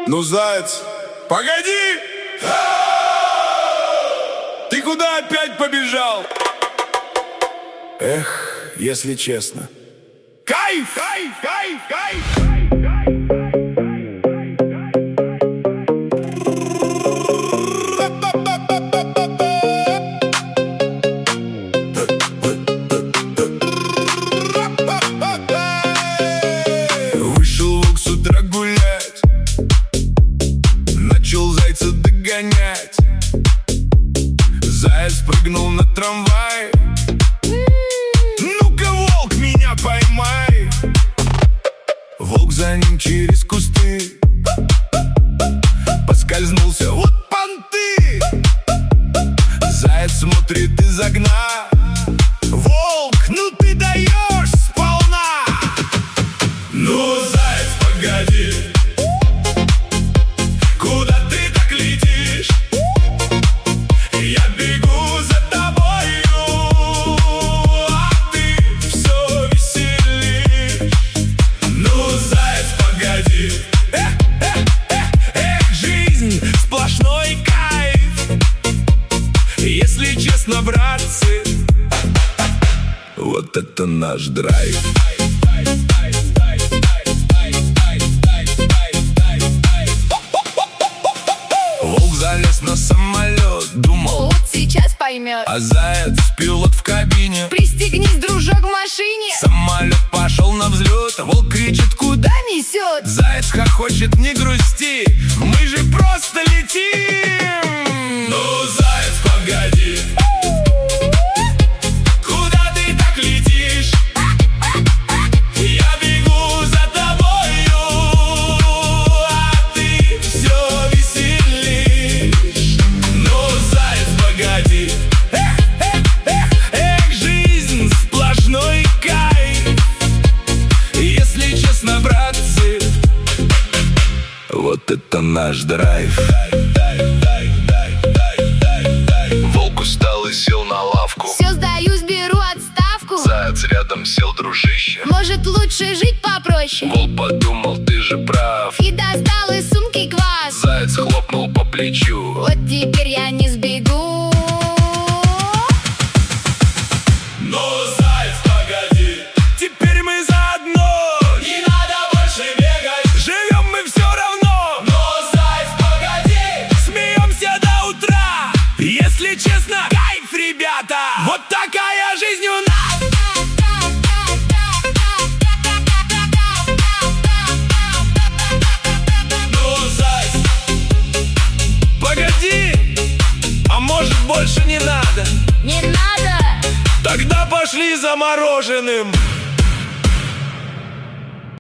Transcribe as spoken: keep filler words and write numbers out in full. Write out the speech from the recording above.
Ну, заяц, погоди! Ты куда опять побежал? Эх, если честно. Кайф! Кайф! Кайф! Кайф! Вышел волк с утра гулять, начал зайца догонять. Заяц прыгнул на трамвай. Ну-ка, волк, меня поймай. Волк за ним через кусты поскользнулся, вот понты. Заяц смотрит из окна. Волк, ну ты даешь сполна. Ну, заяц, погоди, куда ты так летишь? Я бегу за тобою, а ты все веселишь. Ну, заяц, погоди, эх, эх, эх, эх, жизнь сплошной кайф. Если честно, братцы, вот это наш драйв. Волк залез на самолет, думал, вот сейчас поймет. а заяц пилот в кабине. Пристегнись, дружок, в машине. Самолет пошел на взлет, волк кричит, куда? Да несет. Заяц хохочет, не грусти, мы же просто летим. Ну, заяц, погоди, куда ты так летишь? Я бегу за тобою, а ты все веселишь. Ну, заяц, погоди, эх, эх, эх, эх, жизнь сплошной кайф. Если честно, братцы, вот это наш драйв. Волк устал и сел на лавку. Все, сдаюсь, беру отставку. Заяц рядом сел, дружище. Может, лучше жить попроще. Волк подумал, ты же прав, И достал из сумки квас. Заяц хлопнул по плечу. Вот теперь я не сбегу. Но, заяц, погоди, теперь мы заодно. Не надо больше бегать, живем мы все равно. Но, заяц, погоди, смеемся до утра. Если честно, кайф, ребята, вот такая жизнь у нас. Ну, заяц, погоди, а может, больше не надо? Не надо. Тогда пошли за мороженым.